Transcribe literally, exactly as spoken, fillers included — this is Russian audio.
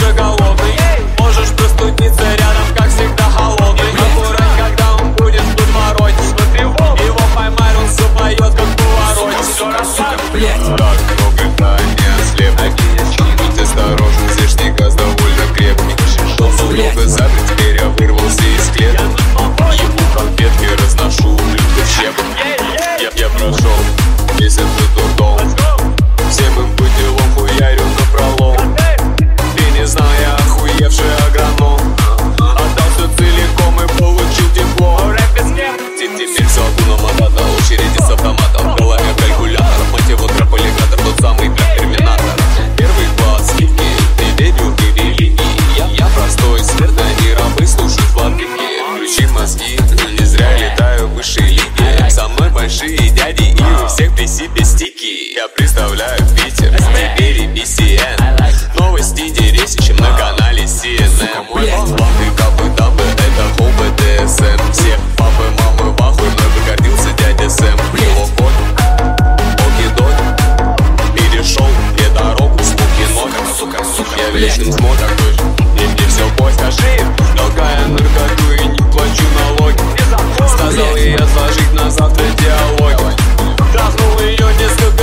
уже голодный. Можешь простудиться рядом, как всегда холодный. Аккурать, когда он будет в подвороте. Его поймай, он все поет, как в повороте. Сука, блядь. Так много ранее ослепнет. Будь осторожен, здешний газ довольно крепкий. Долго долго запрет, теперь я вырвался из клеток. Ебу конфетки, разношу ублюдков щепок. Я, я прошел месяц до трудом. Всем им по делам хуярю напролом. Ты не знал, я охуевший агроном. Отдался целиком и получил диплом. Теперь все одно мотата, очереди с автоматом. Крылами калькулятор, мотиватор, полигатор, тот самый как терминатор. Первый класс, хики, ты верю, ты религии. Я, я простой, смертный, не рабы, слушай фланги. Включи мозги, не зря летаю в высшей лиге. Со мной большие дяди и у всех при себе стики. Я представляю Питер, теперь и би си эн. Новости интереснее, чем на канале си эн эн. Мой план и капы дабы, это хоу бэ дэ эс эм. Все папы, мамы в ахуе, мной бы гордился дядя Сэм. Его кот, оки-док, перешел мне дорогу с пуки-ног. Сука, сука, Я блядь. вечным смотром тоже, и мне все бой, скажи. Толкая наркоту и не плачу налоги. Сказал ей отложить на завтра диалоги. Трахнул ее несколько